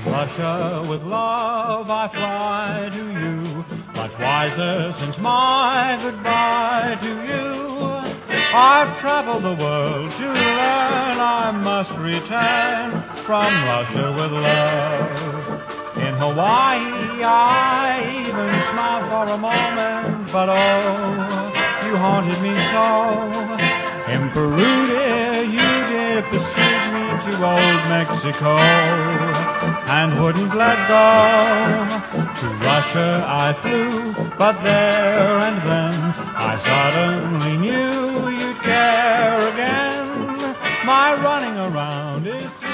Russia, with love I fly to you, much wiser since my goodbye to you. I've traveled the world to learn I must return from Russia with love. In Hawaii I even smiled for a moment, but oh, you haunted me so. In Peru, dear, you did besiege me to old Mexico and wouldn't let go. To Russia I flew, but there and then I suddenly knew you'd care again. My running around is